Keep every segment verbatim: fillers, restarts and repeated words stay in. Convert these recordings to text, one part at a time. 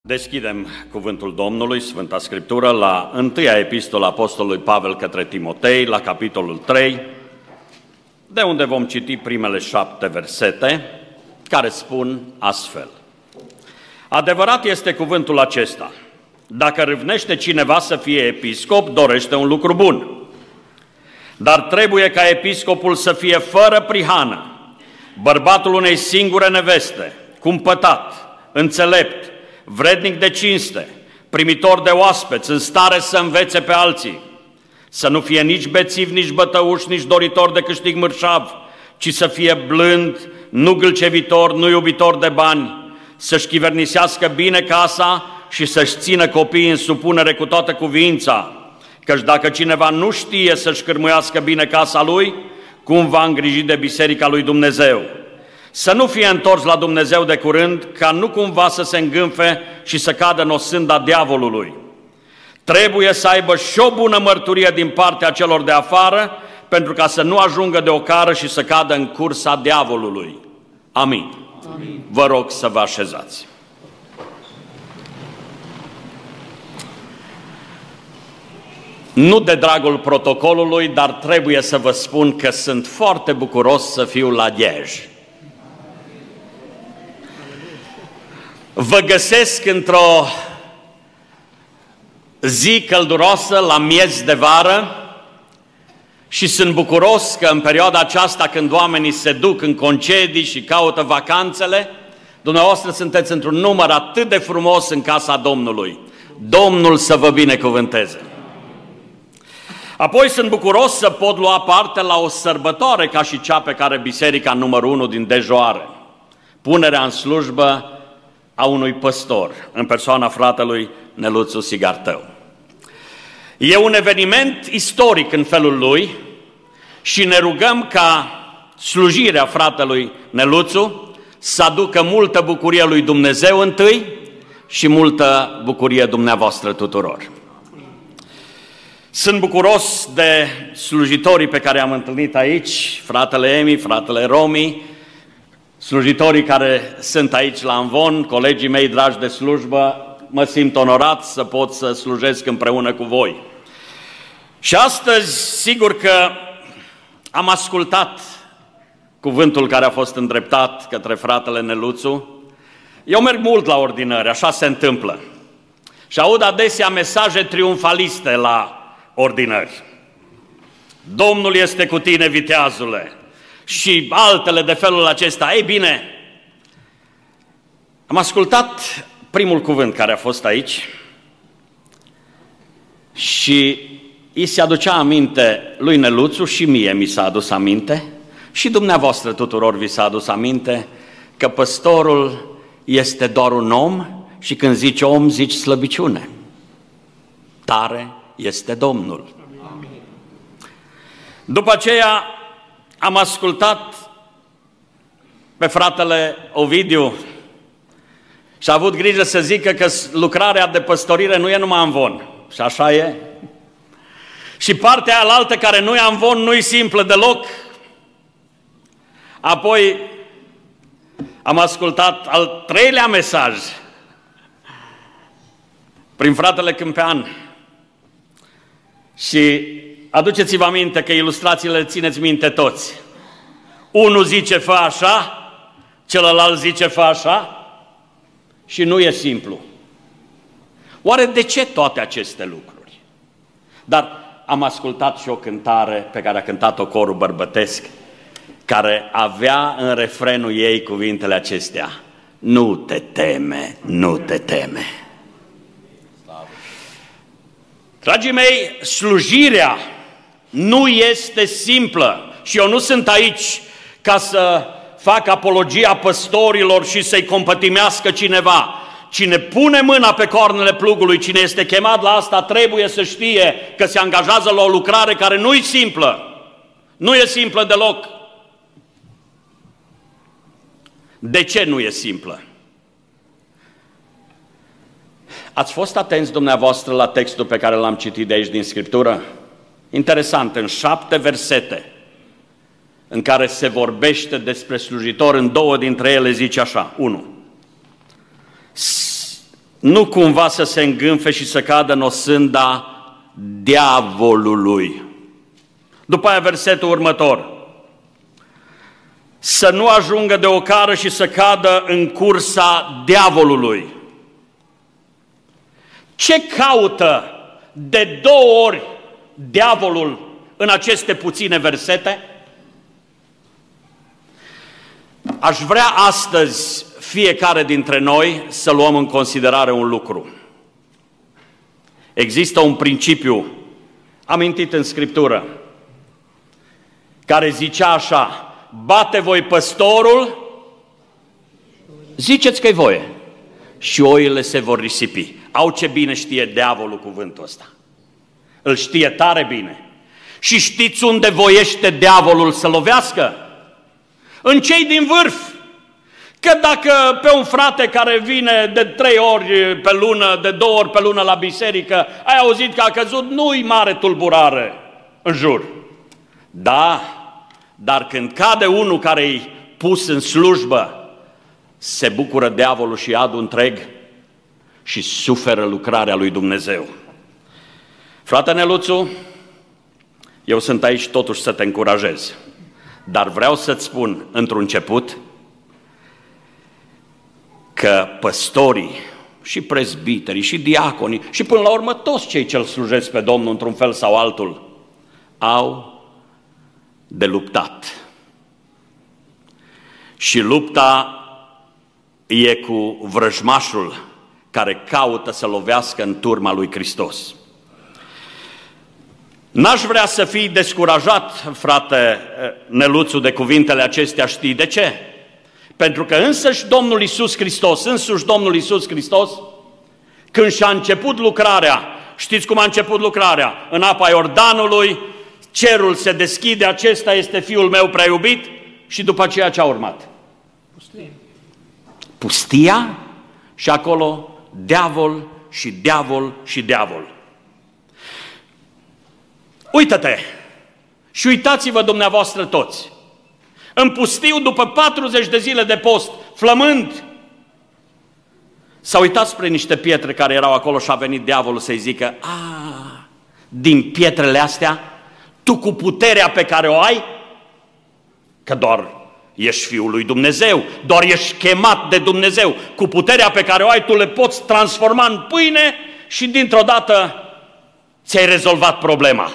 Deschidem cuvântul Domnului, Sfânta Scriptură, la întâia epistolă a Apostolului Pavel către Timotei, la capitolul trei, de unde vom citi primele șapte versete, care spun astfel. Adevărat este cuvântul acesta: dacă râvnește cineva să fie episcop, dorește un lucru bun. Dar trebuie ca episcopul să fie fără prihană, bărbatul unei singure neveste, cumpătat, înțelept, vrednic de cinste, primitor de oaspeți, în stare să învețe pe alții, să nu fie nici bețiv, nici bătăuș, nici doritor de câștig mărșav, ci să fie blând, nu gâlcevitor, nu iubitor de bani, să-și chivernisească bine casa și să-și țină copiii în supunere cu toată cuviința, căci dacă cineva nu știe să-și cârmuiască bine casa lui, cum va îngriji de biserica lui Dumnezeu? Să nu fie întors la Dumnezeu de curând, ca nu cumva să se îngânfe și să cadă în osânda diavolului. Trebuie să aibă și o bună mărturie din partea celor de afară, pentru ca să nu ajungă de ocară și să cadă în cursa diavolului. Amin. Amin. Vă rog să vă așezați. Nu de dragul protocolului, dar trebuie să vă spun că sunt foarte bucuros să fiu la Liej. Vă găsesc într-o zi călduroasă, la miez de vară, și sunt bucuros că în perioada aceasta, când oamenii se duc în concedii și caută vacanțele, dumneavoastră sunteți într-un număr atât de frumos în casa Domnului. Domnul să vă binecuvânteze! Apoi sunt bucuros să pot lua parte la o sărbătoare ca și cea pe care Biserica numărul unu din Dej o are: punerea în slujbă a unui păstor, în persoana fratelui Neluțu Sigartău. E un eveniment istoric în felul lui și ne rugăm ca slujirea fratelui Neluțu să aducă multă bucurie lui Dumnezeu întâi și multă bucurie dumneavoastră tuturor. Sunt bucuros de slujitorii pe care am întâlnit aici, fratele Emi, fratele Romi, slujitorii care sunt aici la Amvon, colegii mei dragi de slujbă. Mă simt onorat să pot să slujesc împreună cu voi. Și astăzi, sigur că am ascultat cuvântul care a fost îndreptat către fratele Neluțu. Eu merg mult la ordinări, așa se întâmplă. Și aud adesea mesaje triumfaliste la ordinări. Domnul este cu tine, viteazule, și altele de felul acesta. Ei bine, am ascultat primul cuvânt care a fost aici și îi se aducea aminte lui Neluțu și mie mi s-a adus aminte și dumneavoastră tuturor vi s-a adus aminte că păstorul este doar un om și când zici om, zici slăbiciune. Tare este Domnul. Amin. După aceea am ascultat pe fratele Ovidiu și a avut grijă să zică că lucrarea de păstorire nu e numai Amvon. Și așa e. Și partea alaltă care nu e Amvon nu e simplă deloc. Apoi am ascultat al treilea mesaj prin fratele Câmpean. Și aduceți-vă aminte că ilustrațiile țineți minte toți. Unul zice fă așa, celălalt zice fă așa și nu e simplu. Oare de ce toate aceste lucruri? Dar am ascultat și o cântare pe care a cântat-o corul bărbătesc, care avea în refrenul ei cuvintele acestea: nu te teme, nu te teme. Dragii mei, slujirea nu este simplă și eu nu sunt aici ca să fac apologia păstorilor și să-i compătimească cineva. Cine pune mâna pe cornele plugului, cine este chemat la asta, trebuie să știe că se angajează la o lucrare care nu e simplă. Nu e simplă deloc. De ce nu e simplă? Ați fost atenți dumneavoastră la textul pe care l-am citit de aici din Scriptură? Interesant, în șapte versete în care se vorbește despre slujitor, în două dintre ele zice așa: unu. nu cumva să se îngânfe și să cadă în osânda diavolului. După aia versetul următor. Să nu ajungă de ocară și să cadă în cursa diavolului. Ce caută de două ori diavolul în aceste puține versete? Aș vrea astăzi fiecare dintre noi să luăm în considerare un lucru. Există un principiu amintit în Scriptură care zicea așa: bate voi păstorul, ziceți că-i voie și oile se vor risipi. Au ce bine știe diavolul cuvântul ăsta. Îl știe tare bine. Și știți unde voiește diavolul să lovească? În cei din vârf. Că dacă pe un frate care vine de trei ori pe lună, de două ori pe lună la biserică, ai auzit că a căzut, nu-i mare tulburare în jur. Da, dar când cade unul care e pus în slujbă, se bucură diavolul și iadul întreg și suferă lucrarea lui Dumnezeu. Frate Neluțu, eu sunt aici totuși să te încurajez, dar vreau să-ți spun într-un început că păstorii și prezbiterii și diaconii și până la urmă toți cei ce-L slujesc pe Domnul într-un fel sau altul au de luptat. Și lupta e cu vrăjmașul care caută să lovească în turma lui Hristos. N-aș vrea să fii descurajat, frate Neluțu, de cuvintele acestea, știi de ce? Pentru că însăși Domnul Iisus Hristos, însuși Domnul Iisus Hristos, când și-a început lucrarea, știți cum a început lucrarea? În apa Iordanului, cerul se deschide, acesta este Fiul meu prea iubit, și după aceea ce a urmat? Pustia. Pustia și acolo diavol și diavol și diavol. Uită-te și uitați-vă dumneavoastră toți. În pustiu, după patruzeci de zile de post, flămând, s-a uitat spre niște pietre care erau acolo și a venit diavolul să-i zică: a, din pietrele astea, tu cu puterea pe care o ai, că doar ești Fiul lui Dumnezeu, doar ești chemat de Dumnezeu, cu puterea pe care o ai, tu le poți transforma în pâine și dintr-o dată ți-ai rezolvat problema.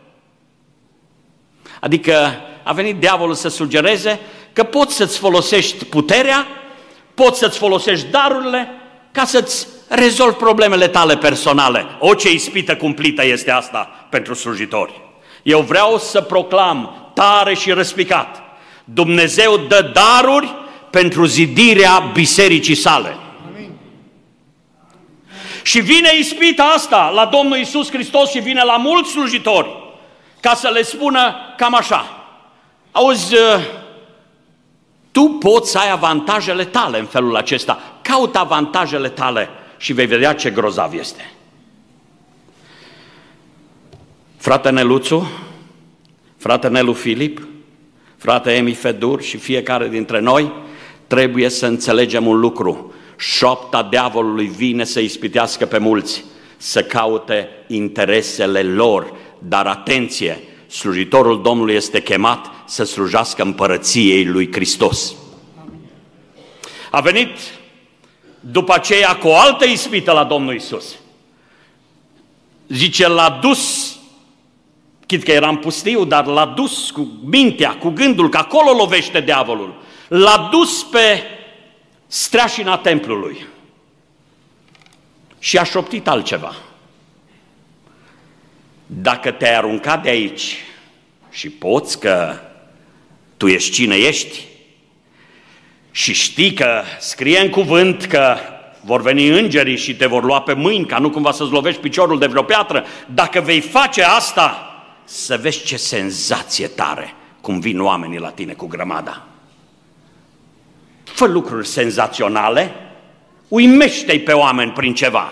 Adică a venit diavolul să sugereze că poți să-ți folosești puterea, poți să-ți folosești darurile ca să-ți rezolvi problemele tale personale. O, ce ispită cumplită este asta pentru slujitori. Eu vreau să proclam tare și răspicat: Dumnezeu dă daruri pentru zidirea bisericii sale. Amin. Și vine ispita asta la Domnul Iisus Hristos și vine la mulți slujitori ca să le spună cam așa: auzi, tu poți să ai avantajele tale în felul acesta, caută avantajele tale și vei vedea ce grozav este. Frate Neluțu, frate Nelu Filip, frate Emi Fedur și fiecare dintre noi trebuie să înțelegem un lucru: șoapta diavolului vine să ispitească pe mulți, să caute interesele lor, dar atenție, slujitorul Domnului este chemat să slujească împărăției lui Hristos. A venit după aceea cu o altă ispită la Domnul Iisus. Zice, l-a dus, chit că era în pustiu, dar l-a dus cu mintea, cu gândul, că acolo lovește diavolul. L-a dus pe streașina templului și a șoptit altceva. Dacă te-ai aruncat de aici și poți, că tu ești cine ești și știi că scrie în cuvânt că vor veni îngerii și te vor lua pe mâini ca nu cumva să-ți lovești piciorul de vreo piatră, dacă vei face asta, să vezi ce senzație tare cum vin oamenii la tine cu grămada. Fă lucruri senzaționale, uimește-i pe oameni prin ceva.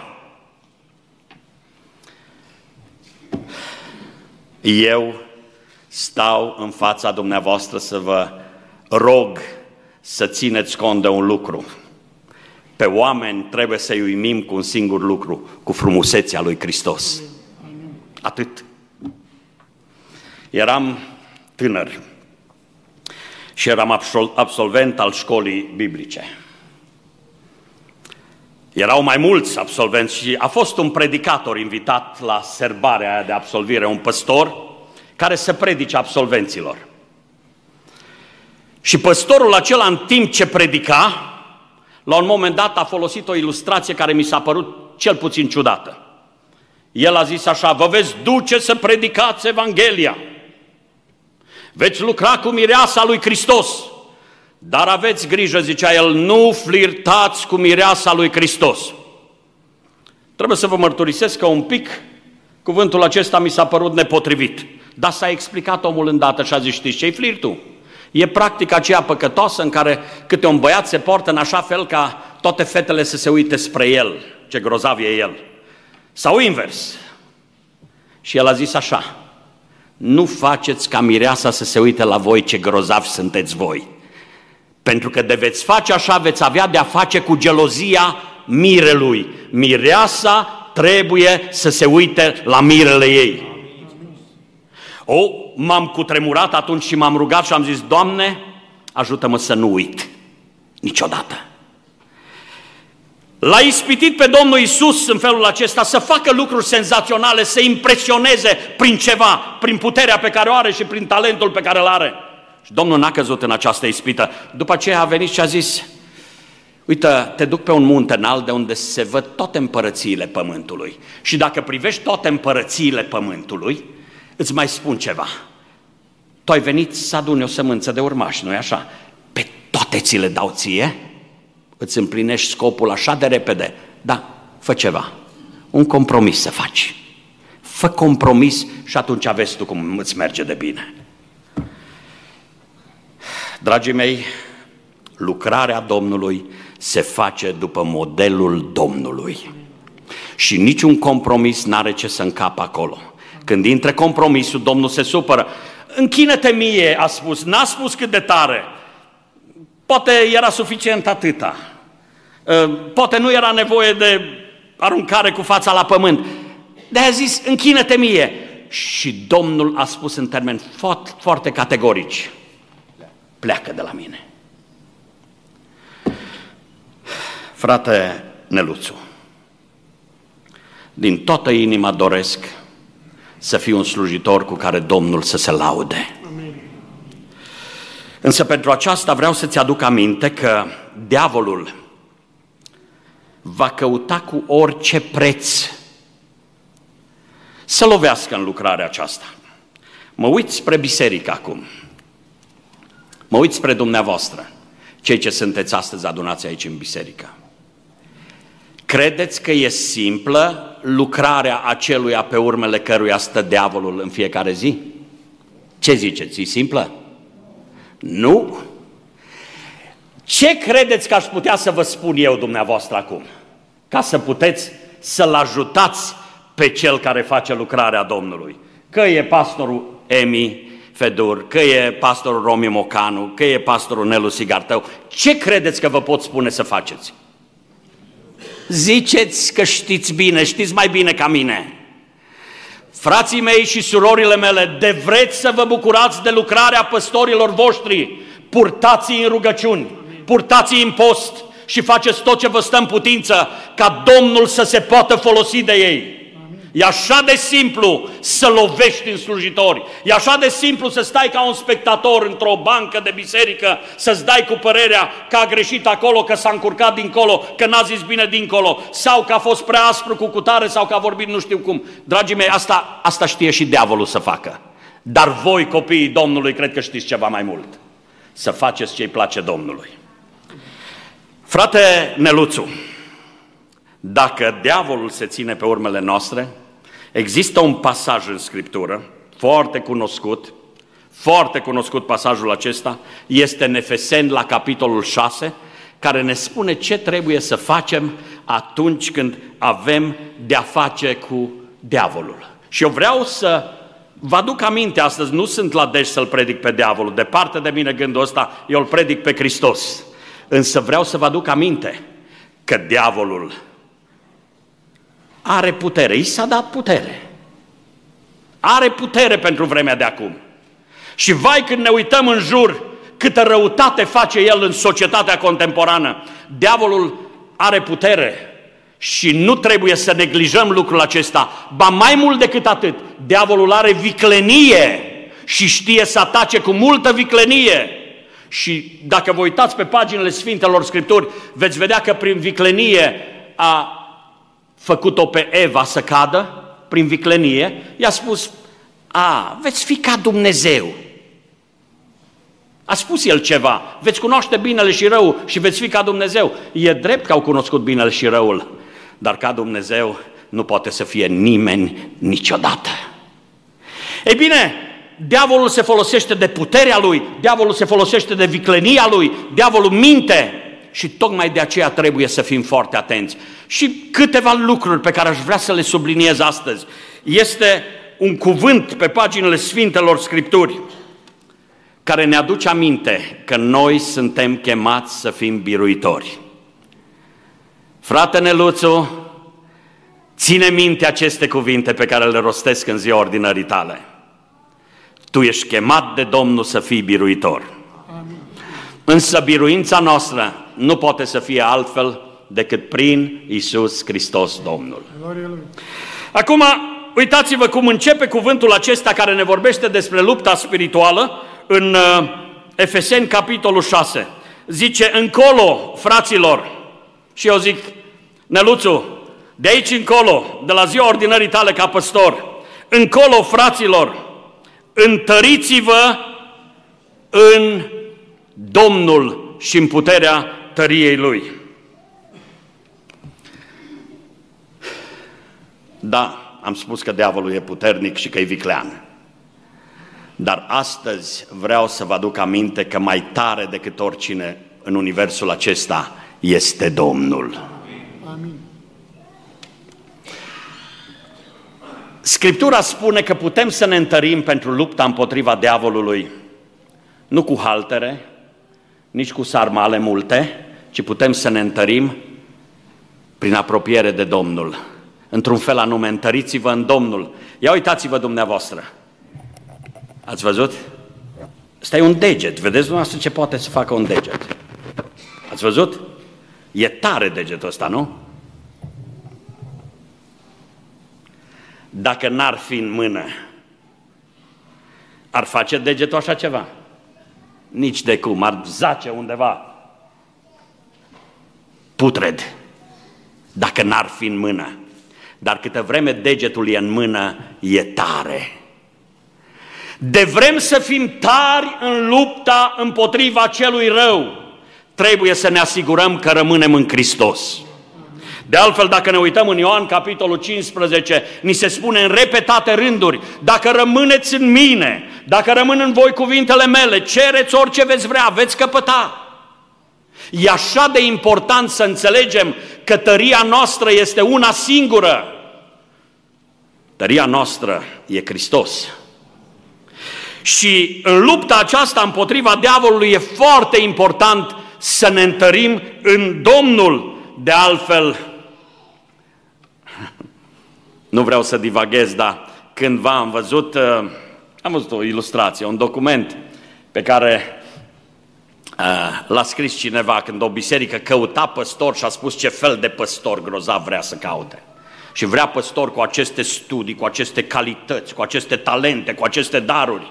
Eu stau în fața dumneavoastră să vă rog să țineți cont de un lucru. pe oameni trebuie să-i uimim cu un singur lucru, cu frumusețea lui Hristos. Atât. Eram tânăr și eram absolvent al școlii biblice. Erau mai mulți absolvenți și a fost un predicator invitat la serbarea aia de absolvire, un păstor care să predice absolvenților. Și păstorul acela, în timp ce predica, la un moment dat a folosit o ilustrație care mi s-a părut cel puțin ciudată. El a zis așa: vă veți duce să predicați Evanghelia, veți lucra cu mireasa lui Hristos, dar aveți grijă, zicea el, nu flirtați cu mireasa lui Hristos. Trebuie să vă mărturisesc că un pic cuvântul acesta mi s-a părut nepotrivit, dar s-a explicat omul îndată și a zis: știți ce-i flirtul? E practica aceea păcătoasă în care câte un băiat se poartă în așa fel ca toate fetele să se uite spre el, ce grozav e el. Sau invers. Și el a zis așa: nu faceți ca mireasa să se uite la voi ce grozavi sunteți voi. Pentru că de veți face așa, veți avea de-a face cu gelozia mirelui. Mireasa trebuie să se uite la mirele ei. O, m-am cutremurat atunci și m-am rugat și am zis: Doamne, ajută-mă să nu uit niciodată. L-a ispitit pe Domnul Iisus în felul acesta să facă lucruri senzaționale, să impresioneze prin ceva, prin puterea pe care o are și prin talentul pe care îl are. Și Domnul n-a căzut în această ispită. După aceea a venit și a zis: uite, te duc pe un munte înalt de unde se văd toate împărățiile pământului. Și dacă privești toate împărățiile pământului, îți mai spun ceva. Tu ai venit să aduni o sămânță de urmași, nu-i așa? Pe toate ți le dau ție? Îți împlinești scopul așa de repede. Da, fă ceva. Un compromis să faci. Fă compromis și atunci vezi tu cum îți merge de bine. Dragii mei, lucrarea Domnului se face după modelul Domnului. Și niciun compromis n-are ce să încapă acolo. Când intră compromisul, Domnul se supără. Închină-te mie, a spus, n-a spus cât de tare. Poate era suficient atâta. Poate nu era nevoie de aruncare cu fața la pământ. De-aia a zis: închină-te mie. Și Domnul a spus în termeni foarte, foarte categorici: pleacă de la mine. Frate Neluțu, din toată inima doresc să fiu un slujitor cu care Domnul să se laude. Amin. Însă pentru aceasta vreau să-ți aduc aminte că diavolul va căuta cu orice preț să lovească în lucrarea aceasta. Mă uit spre biserică acum. Mă uit spre dumneavoastră, cei ce sunteți astăzi adunați aici în biserică. Credeți că e simplă lucrarea aceluia pe urmele căruia stă diavolul în fiecare zi? Ce ziceți? E simplă? Nu. Ce credeți că aș putea să vă spun eu dumneavoastră acum? Ca să puteți să-l ajutați pe cel care face lucrarea Domnului. Că e pastorul Emi Fedur, că e pastorul Romi Mocanu, că e pastorul Nelu Sigartău. Ce credeți că vă pot spune să faceți? Ziceți că știți bine, știți mai bine ca mine. Frații mei și surorile mele, de vreți să vă bucurați de lucrarea păstorilor voștri, purtați-i în rugăciuni, purtați-i în post și faceți tot ce vă stă în putință ca Domnul să se poată folosi de ei. E așa de simplu să lovești în slujitori. E așa de simplu să stai ca un spectator într-o bancă de biserică, să-ți dai cu părerea că a greșit acolo, că s-a încurcat dincolo, că n-a zis bine dincolo, sau că a fost prea aspru cu cutare, sau că a vorbit nu știu cum. Dragii mei, asta, asta știe și diavolul să facă. Dar voi, copiii Domnului, cred că știți ceva mai mult. Să faceți ce-i place Domnului. Frate Neluțu, dacă diavolul se ține pe urmele noastre, există un pasaj în Scriptură, foarte cunoscut, foarte cunoscut pasajul acesta, este în Efeseni la capitolul șase, care ne spune ce trebuie să facem atunci când avem de-a face cu diavolul. Și eu vreau să vă aduc aminte astăzi, nu sunt la deci să-l predic pe diavolul, departe de mine gândul ăsta, eu îl predic pe Hristos. Însă vreau să vă aduc aminte că diavolul are putere, i s-a dat putere. Are putere pentru vremea de acum. Și vai când ne uităm în jur, câtă răutate face el în societatea contemporană. Diavolul are putere și nu trebuie să neglijăm lucrul acesta. Ba mai mult decât atât, diavolul are viclenie și știe să atace cu multă viclenie. Și dacă vă uitați pe paginile Sfintelor Scripturi, veți vedea că prin viclenie a făcut-o pe Eva să cadă, prin viclenie, i-a spus, a, veți fi ca Dumnezeu. A spus el ceva, veți cunoaște binele și răul și veți fi ca Dumnezeu. E drept că au cunoscut binele și răul, dar ca Dumnezeu nu poate să fie nimeni niciodată. Ei bine, diavolul se folosește de puterea lui, diavolul se folosește de viclenia lui, diavolul minte și tocmai de aceea trebuie să fim foarte atenți. Și câteva lucruri pe care aș vrea să le subliniez astăzi. Este un cuvânt pe paginile Sfintelor Scripturi care ne aduce aminte că noi suntem chemați să fim biruitori. Frate Neluțu, ține minte aceste cuvinte pe care le rostesc în ziua ordinării tale. Tu ești chemat de Domnul să fii biruitor. Amin. Însă biruința noastră nu poate să fie altfel decât prin Iisus Hristos Domnul. Acum, uitați-vă cum începe cuvântul acesta care ne vorbește despre lupta spirituală în Efeseni, capitolul șase. Zice, încolo, fraților, și eu zic, Neluțu, de aici încolo, de la ziua ordinării tale ca păstor, încolo, fraților, întăriți-vă în Domnul și în puterea tăriei Lui. Da, am spus că diavolul e puternic și că e viclean. Dar astăzi vreau să vă aduc aminte că mai tare decât oricine în universul acesta este Domnul. Amin. Scriptura spune că putem să ne întărim pentru lupta împotriva diavolului, nu cu haltere, nici cu sarmale multe, ci putem să ne întărim prin apropiere de Domnul. Într-un fel anume, întăriți-vă în Domnul. Ia uitați-vă dumneavoastră. Ați văzut? Ăsta e un deget. Vedeți dumneavoastră ce poate să facă un deget? Ați văzut? E tare degetul ăsta, nu? Dacă n-ar fi în mână, ar face degetul așa ceva? Nici de cum, ar zace undeva putred, dacă n-ar fi în mână. Dar câtă vreme degetul e în mână, e tare. De vrem să fim tari în lupta împotriva celui rău, trebuie să ne asigurăm că rămânem în Hristos. De altfel, dacă ne uităm în Ioan, capitolul cincisprezece, ni se spune în repetate rânduri, dacă rămâneți în mine, dacă rămân în voi cuvintele mele, cereți orice veți vrea, veți căpăta. E așa de important să înțelegem că tăria noastră este una singură. Tăria noastră e Hristos. Și în lupta aceasta împotriva diavolului e foarte important să ne întărim în Domnul. De altfel, nu vreau să divaghez, dar cândva am văzut, am văzut o ilustrație, un document pe care l-a scris cineva când o biserică căuta păstor și a spus ce fel de păstor grozav vrea să caute. Și vrea păstor cu aceste studii, cu aceste calități, cu aceste talente, cu aceste daruri.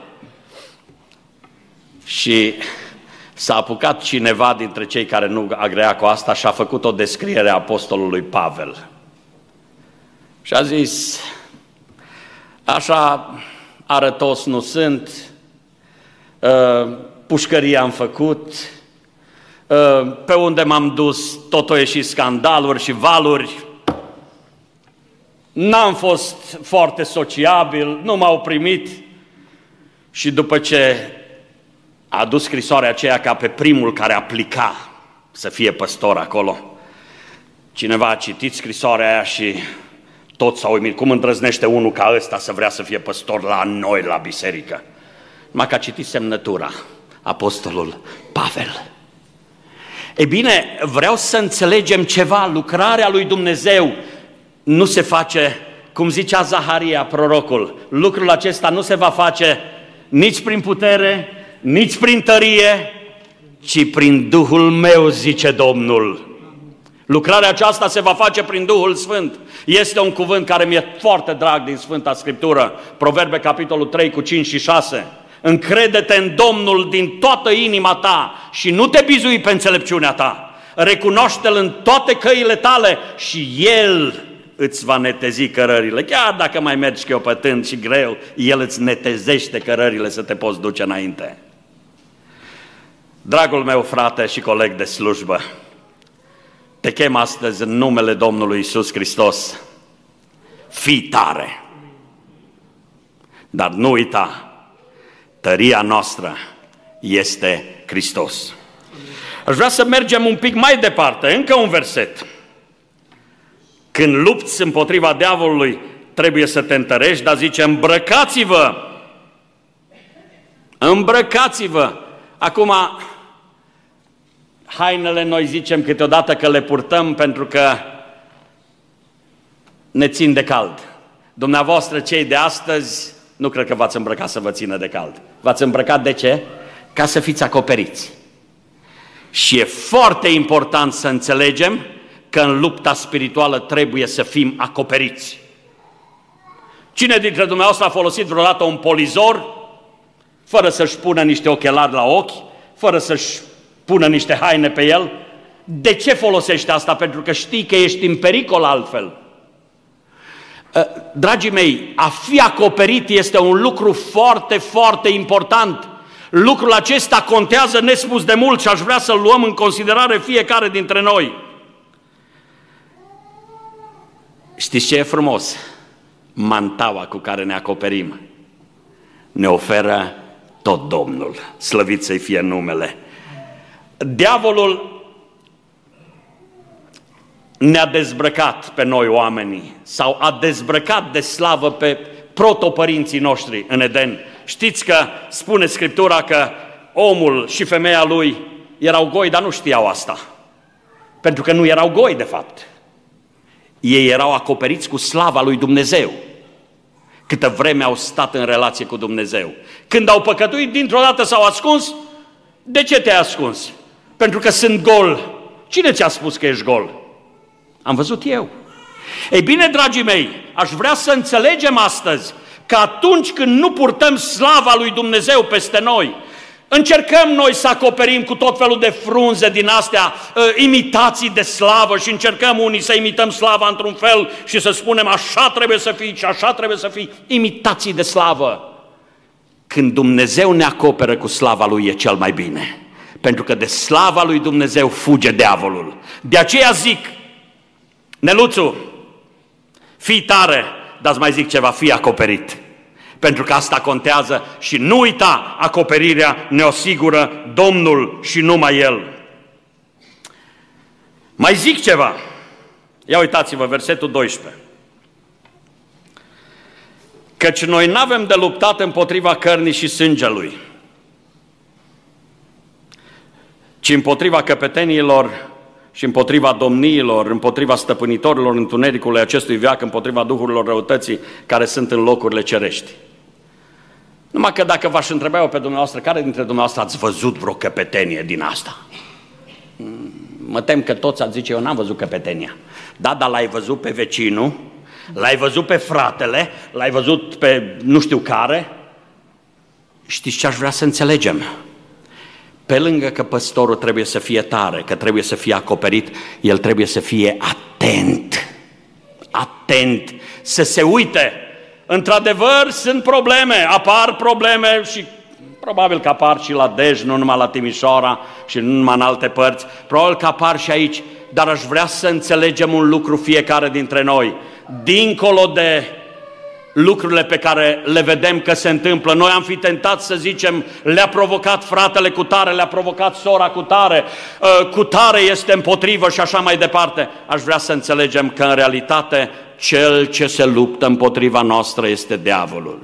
Și s-a apucat cineva dintre cei care nu agrea cu asta și a făcut o descriere a apostolului Pavel. Și a zis, așa arătos nu sunt, pușcărie am făcut, pe unde m-am dus tot o ieșit scandaluri și valuri, n-am fost foarte sociabil, nu m-au primit. Și după ce a adus scrisoarea aceea ca pe primul care aplica să fie păstor acolo, cineva a citit scrisoarea aia și toți s-au uimit. Cum îndrăznește unul ca ăsta să vrea să fie păstor la noi, la biserică? Numai că a citit semnătura, apostolul Pavel. E bine, vreau să înțelegem ceva, lucrarea lui Dumnezeu nu se face, cum zicea Zaharia, prorocul, lucrul acesta nu se va face nici prin putere, nici prin tărie, ci prin Duhul meu, zice Domnul. Lucrarea aceasta se va face prin Duhul Sfânt. Este un cuvânt care mi-e foarte drag din Sfânta Scriptură, Proverbe, capitolul trei, cu cinci și șase. Încrede-te în Domnul din toată inima ta și nu te bizui pe înțelepciunea ta. Recunoaște-L în toate căile tale și El îți va netezi cărările. Chiar dacă mai mergi chiopătând și greu, El îți netezește cărările să te poți duce înainte. Dragul meu frate și coleg de slujbă, te chem astăzi în numele Domnului Iisus Hristos. Fii tare! Dar nu uita, tăria noastră este Hristos. Aș vrea să mergem un pic mai departe, încă un verset. Când lupți împotriva diavolului, trebuie să te întărești, dar zice, îmbrăcați-vă! Îmbrăcați-vă! Acum, hainele noi zicem câteodată că le purtăm pentru că ne țin de cald. Dumneavoastră, cei de astăzi, nu cred că v-ați îmbrăcat să vă țină de cald. V-ați îmbrăcat de ce? Ca să fiți acoperiți. Și e foarte important să înțelegem că în lupta spirituală trebuie să fim acoperiți. Cine dintre dumneavoastră a folosit vreodată un polizor fără să-și pună niște ochelari la ochi, fără să-și pună niște haine pe el? De ce folosește asta? Pentru că știi că ești în pericol altfel. Dragii mei, a fi acoperit este un lucru foarte, foarte important. Lucrul acesta contează nespus de mult și aș vrea să-l luăm în considerare fiecare dintre noi. Știți ce e frumos? Mantaua cu care ne acoperim ne oferă tot Domnul. Slăvit să-i fie numele. Diavolul ne-a dezbrăcat pe noi oamenii sau a dezbrăcat de slavă pe protopărinții noștri în Eden. Știți că spune Scriptura că omul și femeia lui erau goi, dar nu știau asta. Pentru că nu erau goi, de fapt. Ei erau acoperiți cu slava lui Dumnezeu. Câtă vreme au stat în relație cu Dumnezeu. Când au păcătuit, dintr-o dată s-au ascuns. De ce te-ai ascuns? Pentru că sunt gol. Cine ți-a spus că ești gol? Am văzut eu. Ei bine, dragii mei, aș vrea să înțelegem astăzi că atunci când nu purtăm slava lui Dumnezeu peste noi, încercăm noi să acoperim cu tot felul de frunze din astea, imitații de slavă și încercăm unii să imităm slava într-un fel și să spunem așa trebuie să fii și așa trebuie să fii, imitații de slavă. Când Dumnezeu ne acoperă cu slava Lui e cel mai bine, pentru că de slava lui Dumnezeu fuge diavolul. De aceea zic, Neluțu, fii tare, dar îți mai zic ceva, fii acoperit. Pentru că asta contează și nu uita, acoperirea ne asigură Domnul și numai El. Mai zic ceva. Ia uitați-vă, versetul doisprezece. Căci noi n-avem de luptat împotriva cărnii și sângelui, ci împotriva căpeteniilor și împotriva domniilor, împotriva stăpânitorilor întunericului acestui veac, împotriva duhurilor răutății care sunt în locurile cerești. Numai că dacă v-aș întreba eu pe dumneavoastră, care dintre dumneavoastră ați văzut vreo căpetenie din asta? Mă tem că toți ați zice, eu n-am văzut căpetenia. Da, dar l-ai văzut pe vecinul, l-ai văzut pe fratele, l-ai văzut pe nu știu care. Știți ce aș vrea să înțelegem? Pe lângă că păstorul trebuie să fie tare, că trebuie să fie acoperit, el trebuie să fie atent. Atent, să se uite. Într-adevăr, sunt probleme, apar probleme și probabil că apar și la Dej, nu numai la Timișoara și nu numai în alte părți, probabil că apar și aici, dar aș vrea să înțelegem un lucru fiecare dintre noi. Dincolo de lucrurile pe care le vedem că se întâmplă, noi am fi tentat să zicem, le-a provocat fratele cu tare, le-a provocat sora cu tare, cu tare este împotrivă și așa mai departe. Aș vrea să înțelegem că în realitate cel ce se luptă împotriva noastră este diavolul.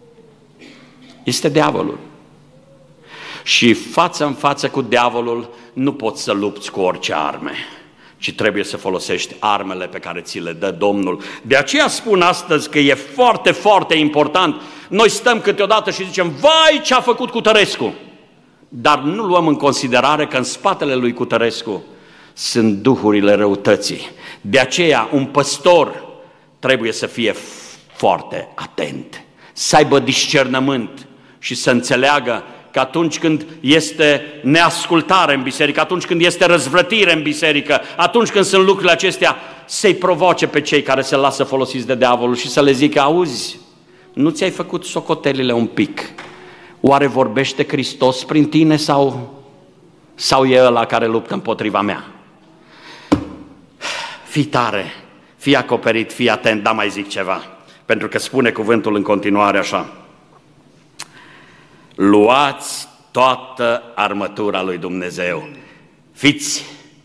Este diavolul. Și față în față cu diavolul nu poți să lupți cu orice arme, ci trebuie să folosești armele pe care ți le dă Domnul. De aceea spun astăzi că e foarte, foarte important. Noi stăm câteodată și zicem, vai ce a făcut Cutărescu! Dar nu luăm în considerare că în spatele lui Cutărescu sunt duhurile răutății. De aceea un păstor trebuie să fie foarte atent, să aibă discernământ și să înțeleagă că atunci când este neascultare în biserică, atunci când este răzvrătire în biserică, atunci când sunt lucrurile acestea, să-i provoace pe cei care se lasă folosiți de diavolul și să le zică, auzi, nu ți-ai făcut socotelile un pic? Oare vorbește Hristos prin tine sau, sau e ăla care luptă împotriva mea? Fii tare, fii acoperit, fii atent, da mai zic ceva, pentru că spune cuvântul în continuare așa. Luați toată armătura lui Dumnezeu. Fiți,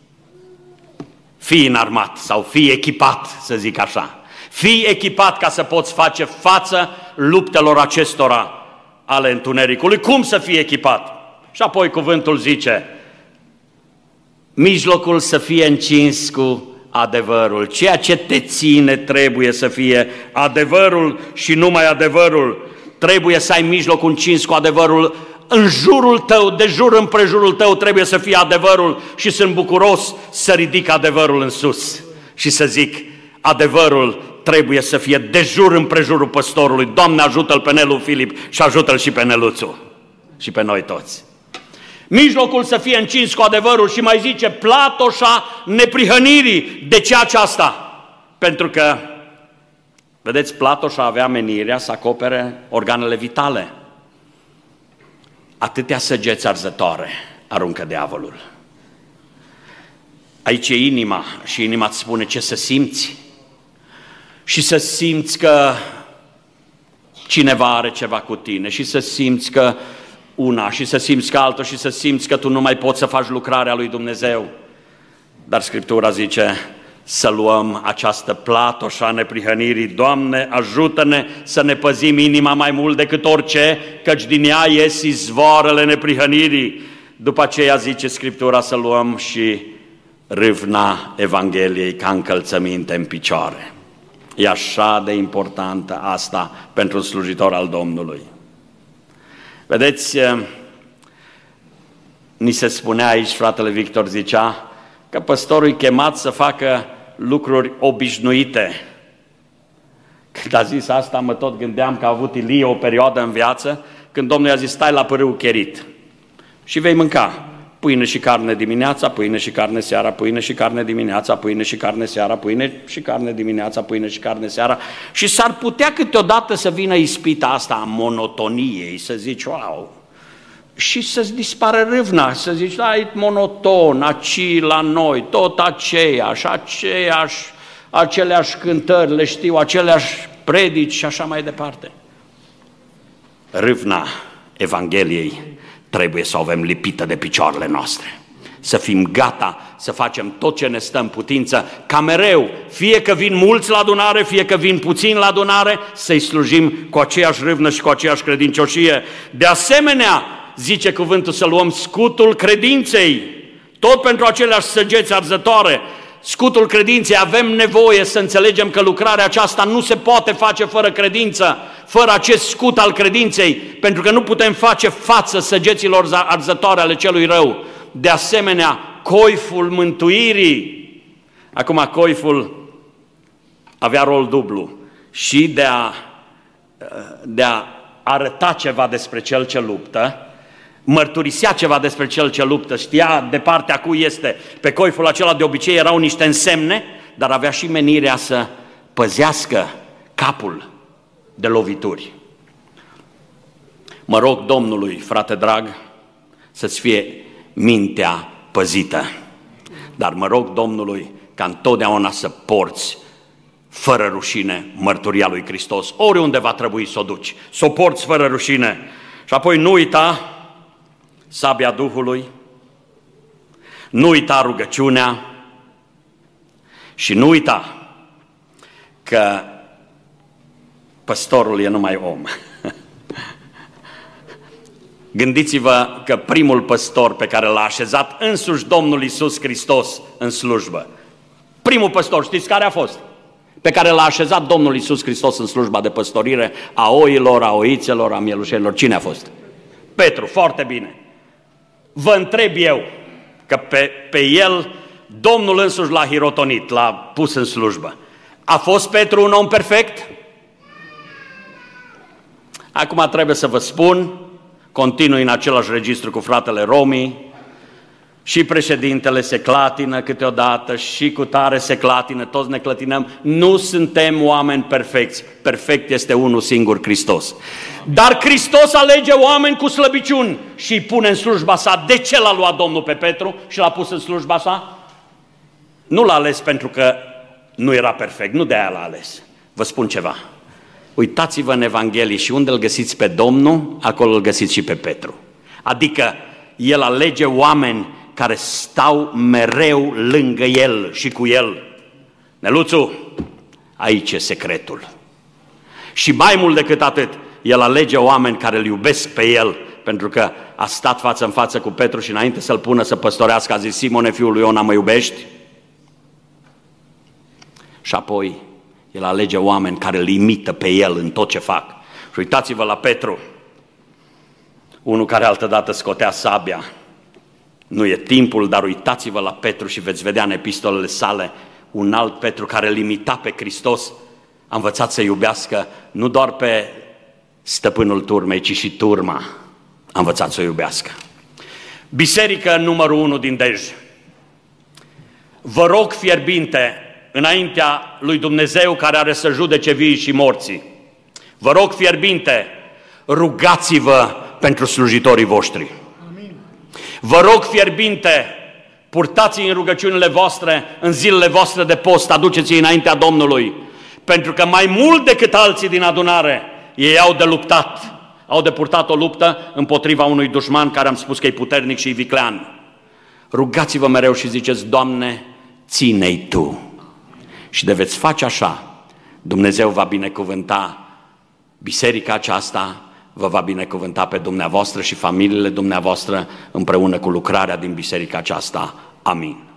fii înarmat sau fii echipat, să zic așa. Fii echipat ca să poți face față luptelor acestora ale întunericului. Cum să fii echipat? Și apoi cuvântul zice, mijlocul să fie încins cu adevărul. Ceea ce te ține trebuie să fie adevărul și numai adevărul. Trebuie să ai mijlocul încins cu adevărul. În jurul tău, de jur împrejurul tău trebuie să fie adevărul și sunt bucuros să ridic adevărul în sus și să zic, adevărul trebuie să fie de jur împrejurul păstorului. Doamne, ajută-l pe Nelu Filip și ajută-l și pe Neluțu și pe noi toți. Mijlocul să fie încins cu adevărul și mai zice platoșa neprihănirii. De ce aceasta? Pentru că, vedeți, platoșa avea menirea să acopere organele vitale. Atâtea săgeți arzătoare aruncă diavolul. Aici e inima și inima îți spune ce să simți. Și să simți că cineva are ceva cu tine și să simți că una și să simți că altul și să simți că tu nu mai poți să faci lucrarea lui Dumnezeu. Dar Scriptura zice să luăm această platoșă a neprihănirii. Doamne, ajută-ne să ne păzim inima mai mult decât orice, căci din ea ies izvoarele neprihănirii. După aceea zice Scriptura să luăm și râvna Evangheliei ca încălțăminte în picioare. E așa de importantă asta pentru un slujitor al Domnului. Vedeți, ni se spunea aici, fratele Victor zicea, că păstorul e chemat să facă lucruri obișnuite. Când a zis asta, mă tot gândeam că a avut Ilie o perioadă în viață, când Domnul i-a zis, stai la pârâu cherit și vei mânca pâine și carne dimineața, pâine și carne seara, pâine și carne dimineața, pâine și carne seara, pâine și carne dimineața, pâine și carne seara. Și s-ar putea câteodată să vină ispita asta a monotoniei, să zici, wow, și să-ți dispară râvna, să zici, da, e monoton, aci la noi, tot aceeași, aceeași, aceleași cântări, le știu, aceleași predici și așa mai departe. Râvna Evangheliei trebuie să o avem lipită de picioarele noastre, să fim gata să facem tot ce ne stă în putință, ca mereu, fie că vin mulți la adunare, fie că vin puțini la adunare, să-i slujim cu aceeași râvnă și cu aceeași credincioșie. De asemenea, zice cuvântul să luăm scutul credinței, tot pentru aceleași săgeți arzătoare. Scutul credinței, avem nevoie să înțelegem că lucrarea aceasta nu se poate face fără credință, fără acest scut al credinței, pentru că nu putem face față săgeților arzătoare ale celui rău. De asemenea, coiful mântuirii. Acum, coiful avea rol dublu, și de a, de a arăta ceva despre cel ce luptă, mărturisea ceva despre cel ce luptă, știa de partea cui este. Pe coiful acela de obicei erau niște însemne, dar avea și menirea să păzească capul de lovituri. Mă rog Domnului, frate drag, să-ți fie mintea păzită, dar mă rog Domnului ca întotdeauna să porți fără rușine mărturia lui Hristos, oriunde va trebui să o duci, să o porți fără rușine. Și apoi nu uita sabia Duhului, nu uita rugăciunea și nu uita că păstorul e numai om. Gândiți-vă că primul păstor pe care l-a așezat însuși Domnul Iisus Hristos în slujbă, primul păstor, știți care a fost? Pe care l-a așezat Domnul Iisus Hristos în slujba de păstorire a oilor, a oițelor, a mielușelor. Cine a fost? Petru, foarte bine. Vă întreb eu, că pe, pe el Domnul însuși l-a hirotonit, l-a pus în slujbă. A fost Petru un om perfect? Acum trebuie să vă spun, continui în același registru cu fratele Romi, și președintele se clatină câteodată, și cu tare se clatină, toți ne clătinăm. Nu suntem oameni perfecți, perfect este unul singur, Hristos. Dar Hristos alege oameni cu slăbiciuni și îi pune în slujba sa. De ce l-a luat Domnul pe Petru și l-a pus în slujba sa? Nu l-a ales pentru că nu era perfect, nu de aia l-a ales. Vă spun ceva. Uitați-vă în Evanghelie și unde îl găsiți pe Domnul, acolo îl găsiți și pe Petru. Adică el alege oameni care stau mereu lângă el și cu el. Neluțu, aici e secretul. Și mai mult decât atât, el alege oameni care îl iubesc pe el, pentru că a stat față în față cu Petru și înainte să-l pună să păstorească, a zis: Simone, fiul lui Iona, mă iubești? Și apoi el alege oameni care îl imită pe el în tot ce fac. Și uitați-vă la Petru, unul care altădată scotea sabia. Nu e timpul, dar uitați-vă la Petru și veți vedea în epistolele sale un alt Petru care îl imita pe Hristos. A învățat să iubească nu doar pe stăpânul turmei, ci și turma. A învățat să o iubească. Biserică numărul unu din Dej. Vă rog fierbinte, înaintea lui Dumnezeu care are să judece vii și morții, vă rog fierbinte, rugați-vă pentru slujitorii voștri. Amin. Vă rog fierbinte, purtați-i în rugăciunile voastre, în zilele voastre de post, aduceți-i înaintea Domnului, pentru că mai mult decât alții din adunare, ei au de luptat, au de purtat o luptă împotriva unui dușman care am spus că e puternic și e viclean. Rugați-vă mereu și ziceți: Doamne, ține-i Tu. Și de veți face așa, Dumnezeu va binecuvânta biserica aceasta, vă va binecuvânta pe dumneavoastră și familiile dumneavoastră împreună cu lucrarea din biserica aceasta. Amin.